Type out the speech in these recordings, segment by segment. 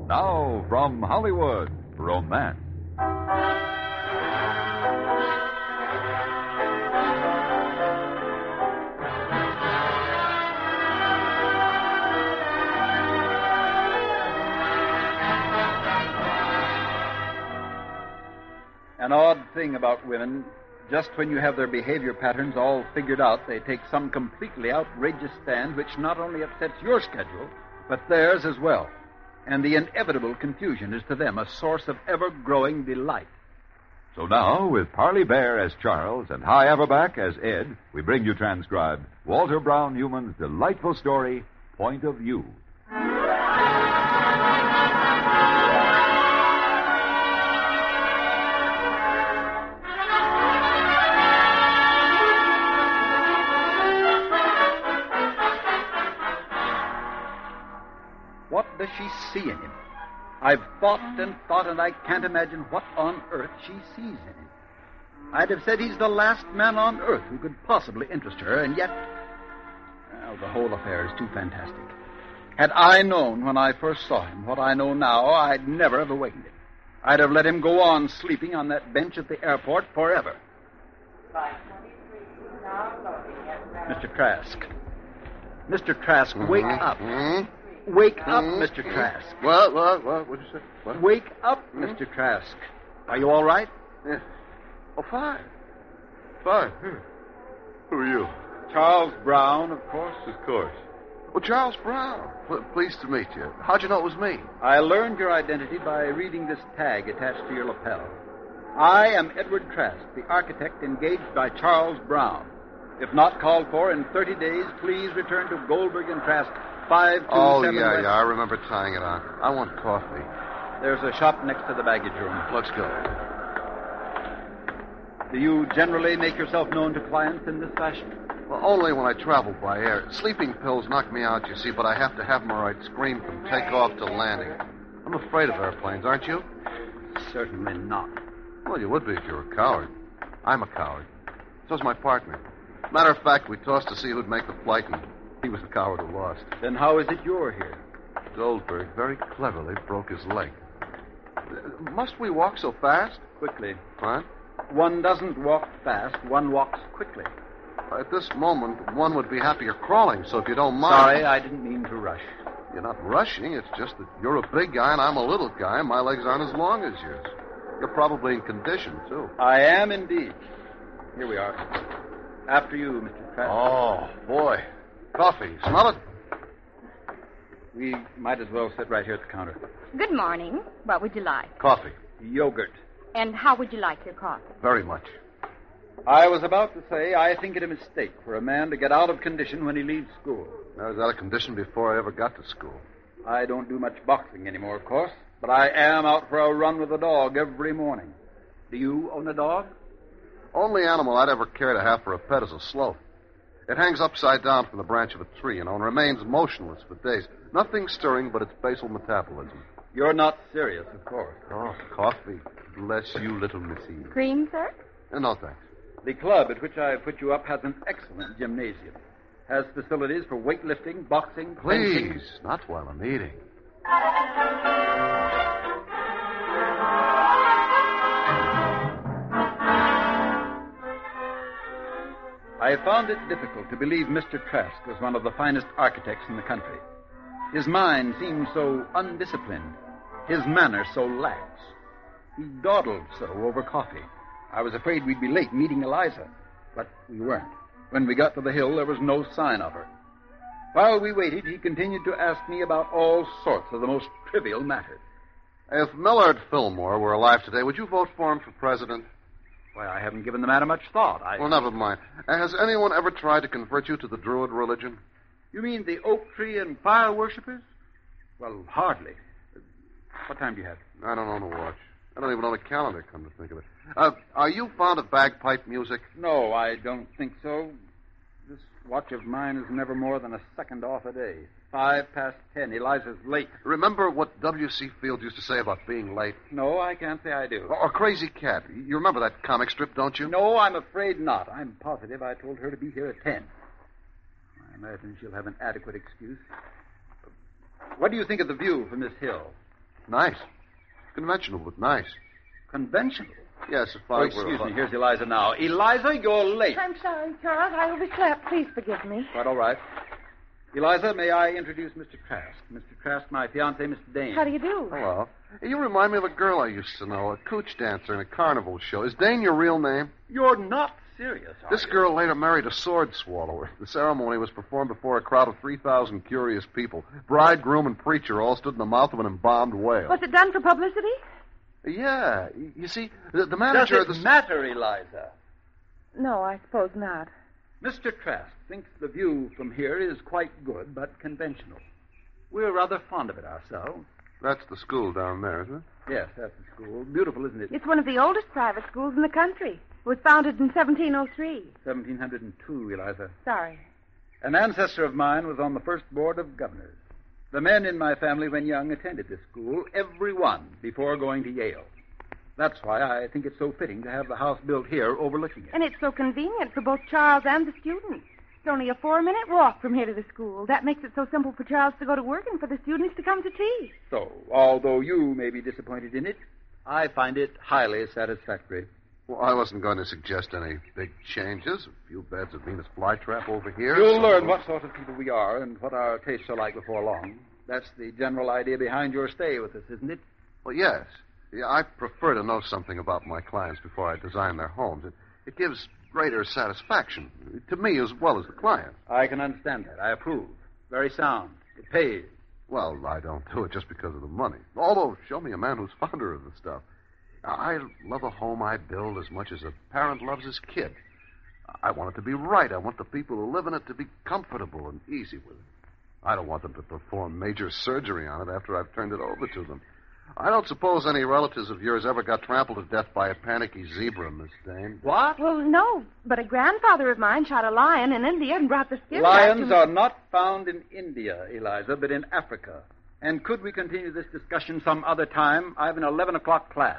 Now, from Hollywood, Romance. An odd thing about women, just when you have their behavior patterns all figured out, they take some completely outrageous stand which not only upsets your schedule, but theirs as well. And the inevitable confusion is to them a source of ever-growing delight. So now, with Parley Bear as Charles and Hy Averback as Ed, we bring you transcribed Walter Brown Newman's delightful story, Point of View. What does she see in him? I've thought, and I can't imagine what on earth she sees in him. I'd have said he's the last man on earth who could possibly interest her, and yet... Well, the whole affair is too fantastic. Had I known when I first saw him what I know now, I'd never have awakened him. I'd have let him go on sleeping on that bench at the airport forever. Mr. Trask. Mr. Trask, wake up. Wake up, Mr. Trask. What? What'd you say? What? Wake up, Mr. Trask. Are you all right? Yeah. Oh, fine. Fine. Who are you? Charles Brown, of course. Of course. Oh, Charles Brown. Pleased to meet you. How'd you know it was me? I learned your identity by reading this tag attached to your lapel. I am Edward Trask, the architect engaged by Charles Brown. If not called for in 30 days, please return to Goldberg and Trask, 527... Oh, yeah, I remember tying it on. I want coffee. There's a shop next to the baggage room. Let's go. Do you generally make yourself known to clients in this fashion? Well, only when I travel by air. Sleeping pills knock me out, you see, but I have to have them or I'd scream from takeoff to landing. I'm afraid of airplanes, aren't you? Certainly not. Well, you would be if you were a coward. I'm a coward. So's my partner. Matter of fact, we tossed to see who'd make the flight, and he was the coward who lost. Then how is it you're here? Goldberg very cleverly broke his leg. Must we walk so fast? Quickly. What? One doesn't walk fast, one walks quickly. At this moment, one would be happier crawling, so if you don't mind... Sorry, I didn't mean to rush. You're not rushing. It's just that you're a big guy and I'm a little guy, and my legs aren't as long as yours. You're probably in condition, too. I am indeed. Here we are. After you, Mr. Trask. Oh, boy. Coffee. Smell it? We might as well sit right here at the counter. Good morning. What would you like? Coffee. Yogurt. And how would you like your coffee? Very much. I was about to say I think it a mistake for a man to get out of condition when he leaves school. I was out of condition before I ever got to school. I don't do much boxing anymore, of course, but I am out for a run with a dog every morning. Do you own a dog? Only animal I'd ever care to have for a pet is a sloth. It hangs upside down from the branch of a tree, and remains motionless for days. Nothing stirring but its basal metabolism. You're not serious, of course. Oh, coffee. Bless you, little missy. Cream, sir? No, thanks. The club at which I put you up has an excellent gymnasium. Has facilities for weightlifting, boxing, fencing. Please, not while I'm eating. I found it difficult to believe Mr. Trask was one of the finest architects in the country. His mind seemed so undisciplined, his manner so lax. He dawdled so over coffee. I was afraid we'd be late meeting Eliza, but we weren't. When we got to the hill, there was no sign of her. While we waited, he continued to ask me about all sorts of the most trivial matters. If Millard Fillmore were alive today, would you vote for him for president? Why, I haven't given the matter much thought. Well, never mind. Has anyone ever tried to convert you to the Druid religion? You mean the oak tree and fire worshippers? Well, hardly. What time do you have? I don't own a watch. I don't even own a calendar, come to think of it. Are you fond of bagpipe music? No, I don't think so. This watch of mine is never more than a second off a day. 10:05. Eliza's late. Remember what W.C. Fields used to say about being late? No, I can't say I do. Or Crazy Cat. You remember that comic strip, don't you? No, I'm afraid not. I'm positive I told her to be here at 10. I imagine she'll have an adequate excuse. What do you think of the view from this hill? Nice. Conventional, but nice. Conventional? Yes, if I Oh, were... excuse me. Here's Eliza now. Eliza, you're late. I'm sorry, Charles. I overslept. Please forgive me. Quite all right. Eliza, may I introduce Mr. Trask? Mr. Trask, my fiancé, Mr. Dane. How do you do? Hello. Hey, you remind me of a girl I used to know, a cooch dancer in a carnival show. Is Dane your real name? You're not serious, are This you? girl later married a sword swallower. The ceremony was performed before a crowd of 3,000 curious people. Bride, groom, and preacher all stood in the mouth of an embalmed whale. Was it done for publicity? Yeah. You see, the manager... Does it matter, Eliza? No, I suppose not. Mr. Trask thinks the view from here is quite good, but conventional. We're rather fond of it ourselves. That's the school down there, isn't it? Yes, that's the school. Beautiful, isn't it? It's one of the oldest private schools in the country. It was founded in 1703. 1702, Eliza. Sorry. An ancestor of mine was on the first board of governors. The men in my family, when young, attended this school, every one, before going to Yale. That's why I think it's so fitting to have the house built here overlooking it. And it's so convenient for both Charles and the students. It's only a 4-minute walk from here to the school. That makes it so simple for Charles to go to work and for the students to come to tea. So, although you may be disappointed in it, I find it highly satisfactory. Well, I wasn't going to suggest any big changes. A few beds of Venus flytrap over here. You'll learn what sort of people we are and what our tastes are like before long. That's the general idea behind your stay with us, isn't it? Well, yes. Yeah, I prefer to know something about my clients before I design their homes. It gives greater satisfaction to me as well as the client. I can understand that. I approve. Very sound. It pays. Well, I don't do it just because of the money. Although, show me a man who's fonder of the stuff. I love a home I build as much as a parent loves his kid. I want it to be right. I want the people who live in it to be comfortable and easy with it. I don't want them to perform major surgery on it after I've turned it over to them. I don't suppose any relatives of yours ever got trampled to death by a panicky zebra, Miss Dane. What? Well, no, but a grandfather of mine shot a lion in India and brought the skin back Lions to... are not found in India, Eliza, but in Africa. And could we continue this discussion some other time? I have an 11 o'clock class.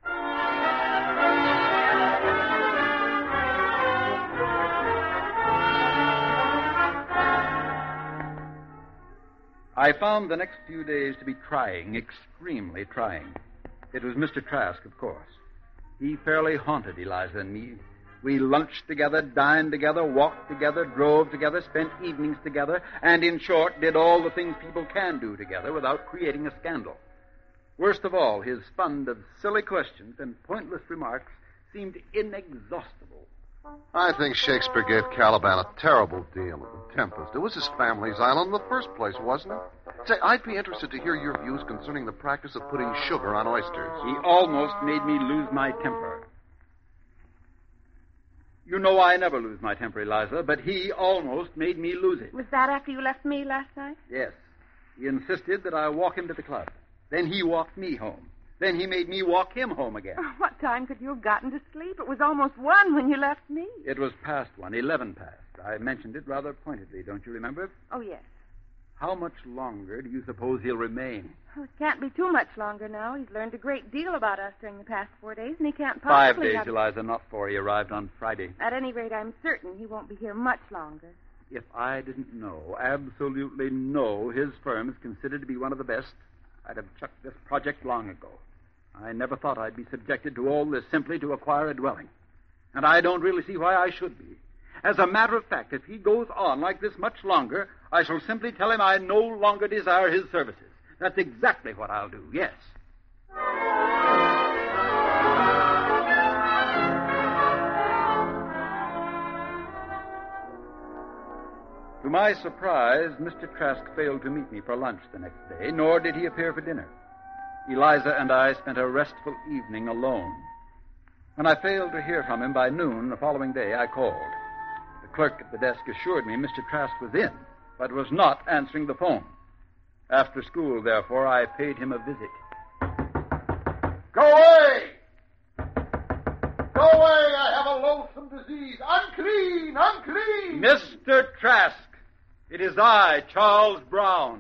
I found the next few days to be trying, extremely trying. It was Mr. Trask, of course. He fairly haunted Eliza and me. We lunched together, dined together, walked together, drove together, spent evenings together, and in short, did all the things people can do together without creating a scandal. Worst of all, his fund of silly questions and pointless remarks seemed inexhaustible. I think Shakespeare gave Caliban a terrible deal at the Tempest. It was his family's island in the first place, wasn't it? Say, I'd be interested to hear your views concerning the practice of putting sugar on oysters. He almost made me lose my temper. You know I never lose my temper, Eliza, but he almost made me lose it. Was that after you left me last night? Yes. He insisted that I walk him to the club. Then he walked me home. Then he made me walk him home again. Oh, what time could you have gotten to sleep? It was almost 1 when you left me. It was past 1, 11 past. I mentioned it rather pointedly, don't you remember? Oh, yes. How much longer do you suppose he'll remain? Oh, it can't be too much longer now. He's learned a great deal about us during the past 4 days, and he can't 5 possibly days, have... Eliza, not 4. He arrived on Friday. At any rate, I'm certain he won't be here much longer. If I didn't know, absolutely know, his firm is considered to be one of the best, I'd have chucked this project long ago. I never thought I'd be subjected to all this simply to acquire a dwelling. And I don't really see why I should be. As a matter of fact, if he goes on like this much longer, I shall simply tell him I no longer desire his services. That's exactly what I'll do, yes. To my surprise, Mr. Trask failed to meet me for lunch the next day, nor did he appear for dinner. Eliza and I spent a restful evening alone. When I failed to hear from him by noon the following day, I called. The clerk at the desk assured me Mr. Trask was in, but was not answering the phone. After school, therefore, I paid him a visit. Go away! Go away! I have a loathsome disease. Unclean! Unclean! Mr. Trask, it is I, Charles Brown.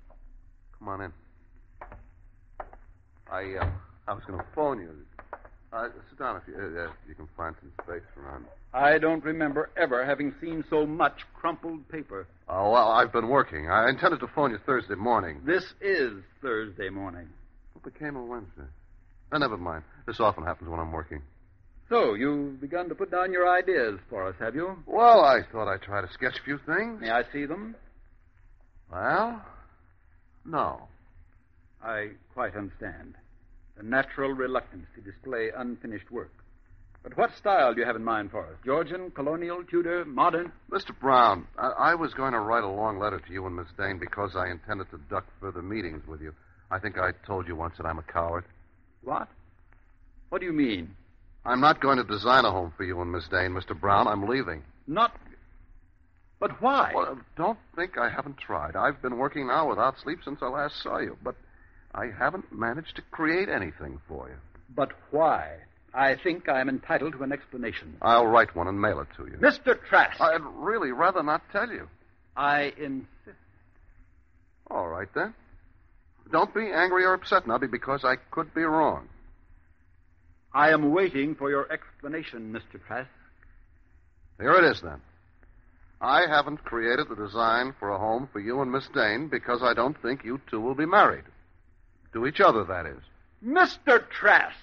Come on in. I was going to phone you. Sit down if you can find some space around. I don't remember ever having seen so much crumpled paper. Oh, well, I've been working. I intended to phone you Thursday morning. This is Thursday morning. What became of Wednesday? Oh, never mind. This often happens when I'm working. So, you've begun to put down your ideas for us, have you? Well, I thought I'd try to sketch a few things. May I see them? Well, no. I quite understand. The natural reluctance to display unfinished work. But what style do you have in mind for us? Georgian, colonial, Tudor, modern? Mr. Brown, I was going to write a long letter to you and Miss Dane because I intended to duck further meetings with you. I think I told you once that I'm a coward. What? What do you mean? I'm not going to design a home for you and Miss Dane, Mr. Brown. I'm leaving. Not... But why? Well, don't think I haven't tried. I've been working now without sleep since I last saw you, but I haven't managed to create anything for you. But why? I think I'm entitled to an explanation. I'll write one and mail it to you. Mr. Trask! I'd really rather not tell you. I insist. All right, then. Don't be angry or upset, Nubby, because I could be wrong. I am waiting for your explanation, Mr. Trask. Here it is, then. I haven't created the design for a home for you and Miss Dane because I don't think you two will be married. To each other, that is. Mr. Trask!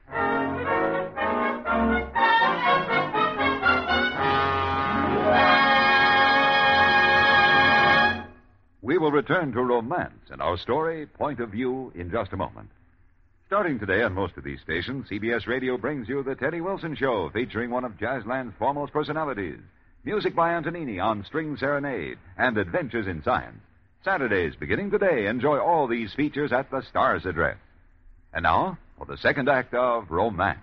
We will return to romance and our story, Point of View, in just a moment. Starting today on most of these stations, CBS Radio brings you the Teddy Wilson Show, featuring one of Jazzland's foremost personalities. Music by Antonini on String Serenade and Adventures in Science. Saturdays, beginning today, enjoy all these features at the Star's address. And now, for the second act of Romance.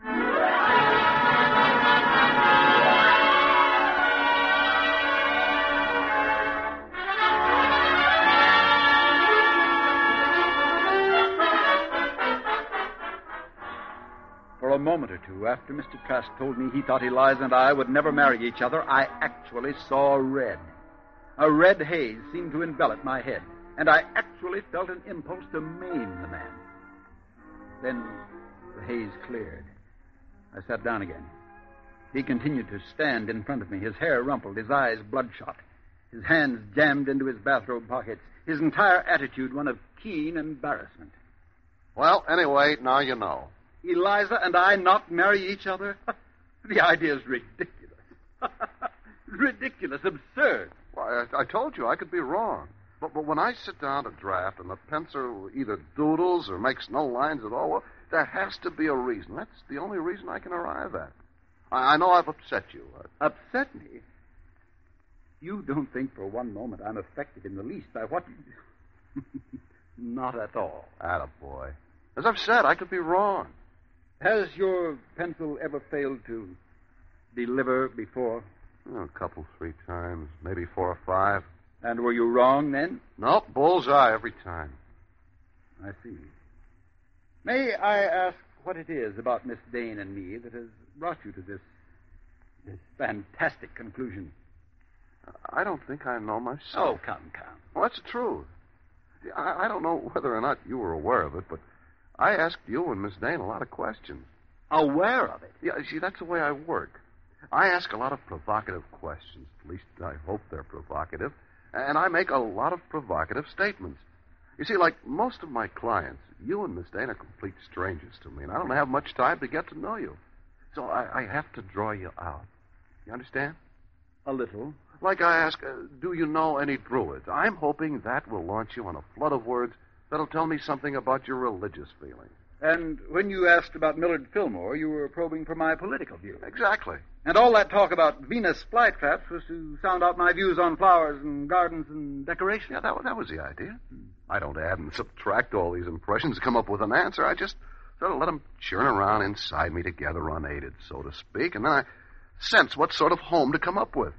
For a moment or two after Mr. Trask told me he thought Eliza and I would never marry each other, I actually saw red. A red haze seemed to envelop my head, and I actually felt an impulse to maim the man. Then the haze cleared. I sat down again. He continued to stand in front of me, his hair rumpled, his eyes bloodshot, his hands jammed into his bathrobe pockets, his entire attitude one of keen embarrassment. Well, anyway, now you know. Eliza and I not marry each other? The idea is ridiculous. Ridiculous, absurd. Well, I told you I could be wrong. But when I sit down to draft and the pencil either doodles or makes no lines at all, well, there has to be a reason. That's the only reason I can arrive at. I know I've upset you. Upset me? You don't think for one moment I'm affected in the least by what you... Not at all. Attaboy. As I've said, I could be wrong. Has your pencil ever failed to deliver before? A couple, 3 times, maybe 4 or 5. And were you wrong then? Nope, bullseye every time. I see. May I ask what it is about Miss Dane and me that has brought you to this fantastic conclusion? I don't think I know myself. Oh, come. Well, that's the truth. I don't know whether or not you were aware of it, but I asked you and Miss Dane a lot of questions. Aware of it? Yeah, see, that's the way I work. I ask a lot of provocative questions. At least I hope they're provocative. And I make a lot of provocative statements. You see, like most of my clients, you and Miss Dane are complete strangers to me, and I don't have much time to get to know you. So I have to draw you out. You understand? A little. Like I ask, do you know any Druids? I'm hoping that will launch you on a flood of words that'll tell me something about your religious feelings. And when you asked about Millard Fillmore, you were probing for my political views. Exactly. And all that talk about Venus flytraps was to sound out my views on flowers and gardens and decoration. Yeah, that was the idea. I don't add and subtract all these impressions to come up with an answer. I just sort of let them churn around inside me together unaided, so to speak, and then I sense what sort of home to come up with.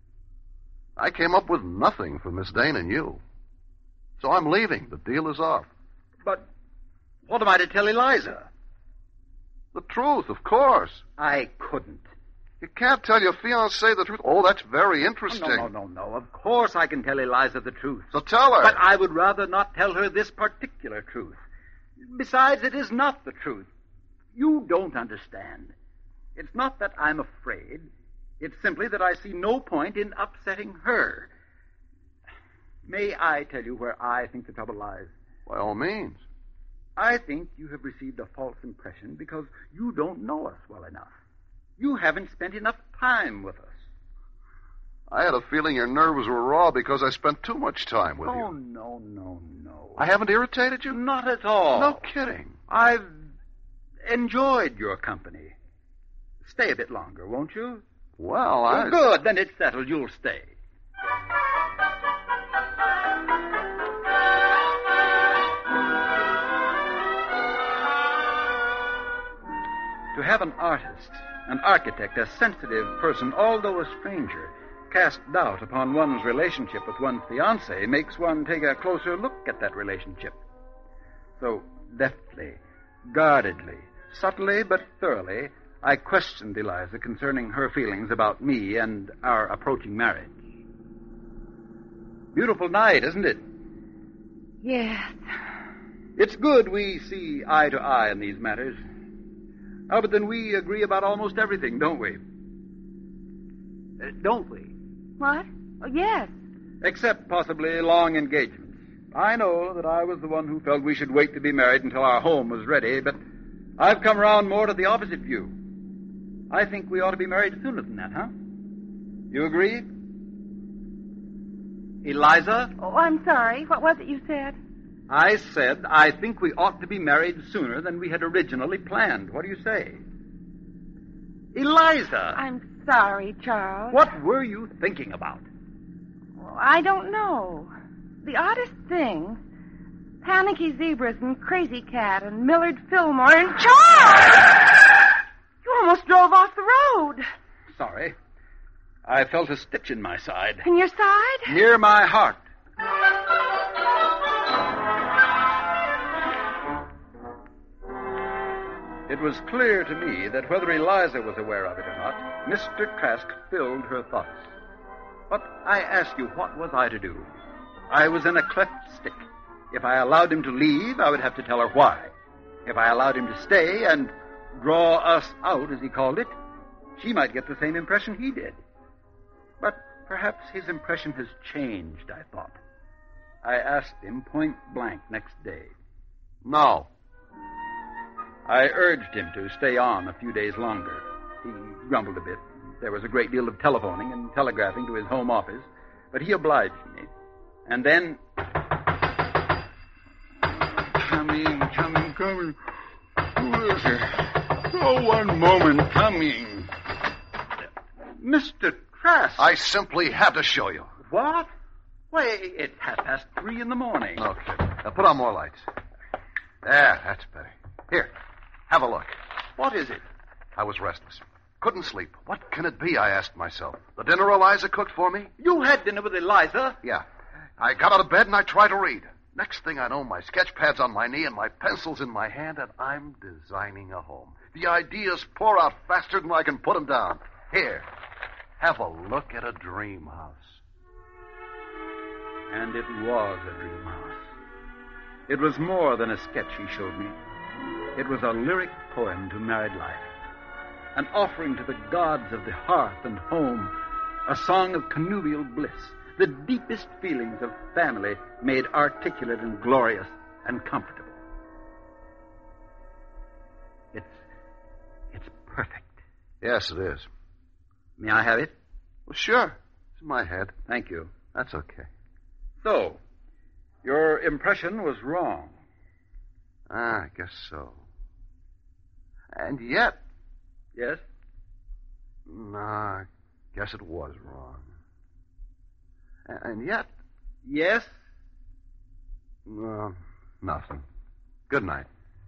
I came up with nothing for Miss Dane and you. So I'm leaving. The deal is off. But what am I to tell Eliza? The truth, of course. I couldn't. You can't tell your fiancée the truth. Oh, that's very interesting. No. Of course I can tell Eliza the truth. So tell her. But I would rather not tell her this particular truth. Besides, it is not the truth. You don't understand. It's not that I'm afraid. It's simply that I see no point in upsetting her. May I tell you where I think the trouble lies? By all means. I think you have received a false impression because you don't know us well enough. You haven't spent enough time with us. I had a feeling your nerves were raw because I spent too much time with you. Oh, no. I haven't irritated you? Not at all. No kidding. I've enjoyed your company. Stay a bit longer, won't you? Well, Oh, good. Then it's settled. You'll stay. To have an artist, an architect, a sensitive person, although a stranger, cast doubt upon one's relationship with one's fiancée makes one take a closer look at that relationship. So, deftly, guardedly, subtly but thoroughly, I questioned Eliza concerning her feelings about me and our approaching marriage. Beautiful night, isn't it? Yes. It's good we see eye to eye in these matters. Oh, but then we agree about almost everything, don't we? Don't we? What? Oh, yes. Except possibly long engagements. I know that I was the one who felt we should wait to be married until our home was ready, but I've come around more to the opposite view. I think we ought to be married sooner than that, huh? You agree? Eliza? Oh, I'm sorry. What was it you said? I said I think we ought to be married sooner than we had originally planned. What do you say? Eliza! I'm sorry, Charles. What were you thinking about? Oh, I don't know. The oddest things. Panicky Zebras and Crazy Cat and Millard Fillmore and Charles! You almost drove off the road. Sorry. I felt a stitch in my side. In your side? Near my heart. It was clear to me that whether Eliza was aware of it or not, Mr. Trask filled her thoughts. But I ask you, what was I to do? I was in a cleft stick. If I allowed him to leave, I would have to tell her why. If I allowed him to stay and draw us out, as he called it, she might get the same impression he did. But perhaps his impression has changed, I thought. I asked him point blank next day. No. I urged him to stay on a few days longer. He grumbled a bit. There was a great deal of telephoning and telegraphing to his home office, but he obliged me. And then... Coming. Who is it? Oh, one moment. Coming. Mr. Trask. I simply had to show you. What? Why, it's 3:30 in the morning. No kidding. Now put on more lights. There, that's better. Here, have a look. What is it? I was restless. Couldn't sleep. What can it be, I asked myself. The dinner Eliza cooked for me? You had dinner with Eliza? Yeah. I got out of bed and I tried to read. Next thing I know, my sketch pad's on my knee and my pencil's in my hand, and I'm designing a home. The ideas pour out faster than I can put them down. Here, have a look at a dream house. And it was a dream house. It was more than a sketch he showed me. It was a lyric poem to married life. An offering to the gods of the hearth and home. A song of connubial bliss. The deepest feelings of family made articulate and glorious and comfortable. It's perfect. Yes, it is. May I have it? Well, sure. It's in my head. Thank you. That's okay. So, your impression was wrong. I guess so. And yet... Yes? No, I guess it was wrong. And yet... Yes? No, nothing. Good night.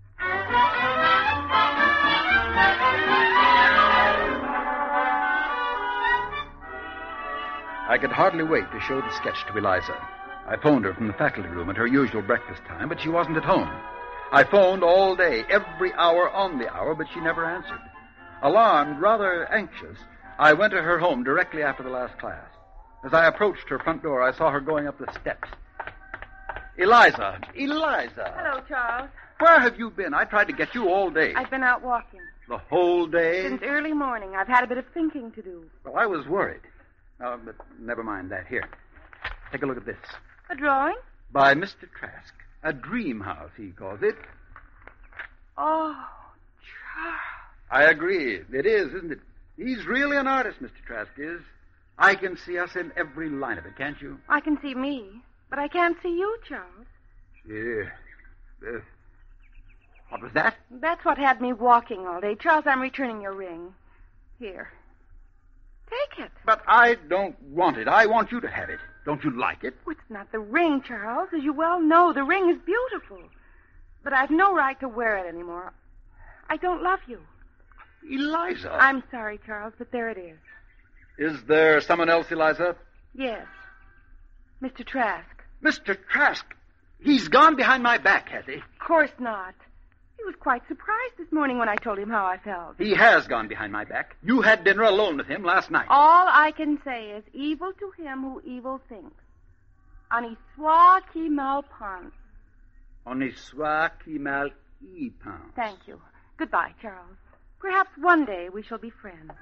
I could hardly wait to show the sketch to Eliza. I phoned her from the faculty room at her usual breakfast time, but she wasn't at home. I phoned all day, every hour on the hour, but she never answered. Alarmed, rather anxious, I went to her home directly after the last class. As I approached her front door, I saw her going up the steps. Eliza! Hello, Charles. Where have you been? I tried to get you all day. I've been out walking. The whole day? Since early morning. I've had a bit of thinking to do. Well, I was worried. Oh, but never mind that. Here. Take a look at this. A drawing? By Mr. Trask. A dream house, he calls it. Oh, Charles. I agree. It is, isn't it? He's really an artist, Mr. Trask is. I can see us in every line of it, can't you? I can see me, but I can't see you, Charles. Yeah. What was that? That's what had me walking all day. Charles, I'm returning your ring. Here. Take it. But I don't want it. I want you to have it. Don't you like it? Oh, it's not the ring, Charles. As you well know, the ring is beautiful. But I've no right to wear it anymore. I don't love you. Eliza. I'm sorry, Charles, but there it is. Is there someone else, Eliza? Yes. Mr. Trask. Mr. Trask. He's gone behind my back, has he? Of course not. He was quite surprised this morning when I told him how I felt. He has gone behind my back. You had dinner alone with him last night. All I can say is evil to him who evil thinks. On y soit qui mal pense. On y soit qui mal y pense. Thank you. Goodbye, Charles. Perhaps one day we shall be friends.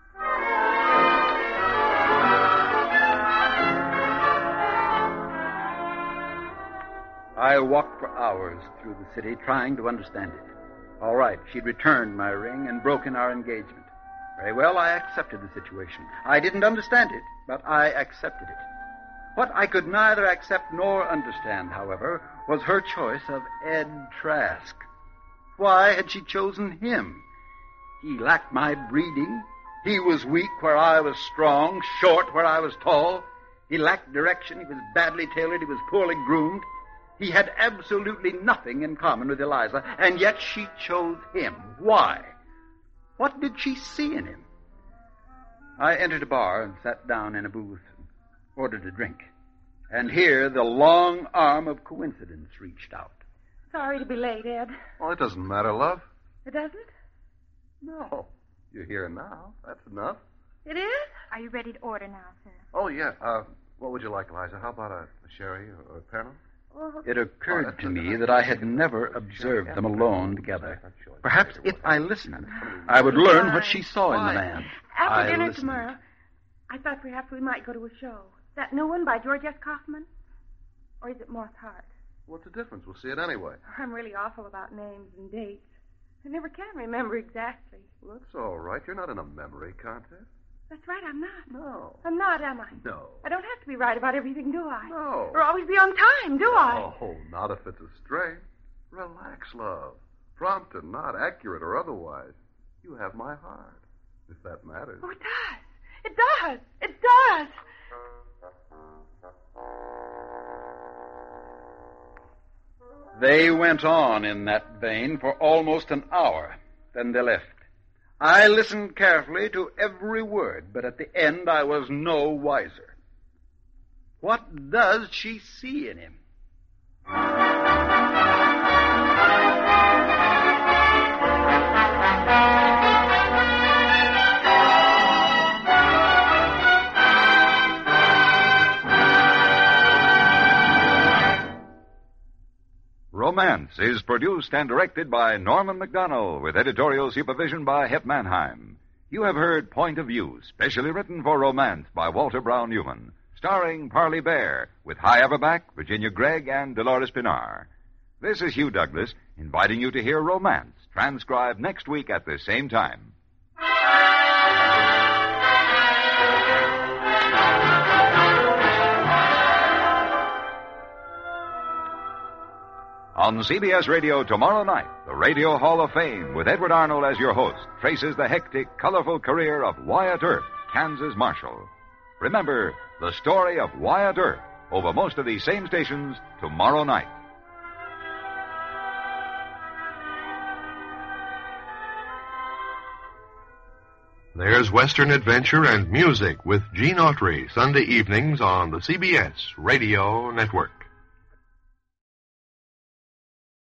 I walked for hours through the city trying to understand it. All right, she'd returned my ring and broken our engagement. Very well, I accepted the situation. I didn't understand it, but I accepted it. What I could neither accept nor understand, however, was her choice of Ed Trask. Why had she chosen him? He lacked my breeding. He was weak where I was strong, short where I was tall. He lacked direction. He was badly tailored. He was poorly groomed. He had absolutely nothing in common with Eliza, and yet she chose him. Why? What did she see in him? I entered a bar and sat down in a booth and ordered a drink. And here the long arm of coincidence reached out. Sorry to be late, Ed. Well, it doesn't matter, love. It doesn't? No. You're here now. That's enough. It is? Are you ready to order now, sir? Oh, yeah. What would you like, Eliza? How about a sherry or a Pernod? It occurred to me that I had never observed them alone together. Perhaps if I listened, I would learn what she saw in the man. After dinner listened. tomorrow, I thought perhaps we might go to a show. That new one by George S. Kaufman? Or is it Moth Hart? What's the difference? We'll see it anyway. I'm really awful about names and dates. I never can remember exactly. Well, that's all right. You're not in a memory contest. That's right, I'm not. No. I'm not, am I? No. I don't have to be right about everything, do I? No. Or always be on time, do I? Oh, not if it's a strain. Relax, love. Prompt and not accurate or otherwise. You have my heart, if that matters. Oh, it does. It does. It does. They went on in that vein for almost an hour. Then they left. I listened carefully to every word, but at the end I was no wiser. What does she see in him? Romance is produced and directed by Norman McDonnell with editorial supervision by Hep Mannheim. You have heard Point of View, specially written for Romance by Walter Brown Newman, starring Parley Bear with Hy Averback, Virginia Gregg, and Dolores Pinar. This is Hugh Douglas inviting you to hear Romance, transcribed next week at the same time. On CBS Radio tomorrow night, the Radio Hall of Fame, with Edward Arnold as your host, traces the hectic, colorful career of Wyatt Earp, Kansas Marshal. Remember, the story of Wyatt Earp over most of these same stations tomorrow night. There's Western adventure and music with Gene Autry, Sunday evenings on the CBS Radio Network.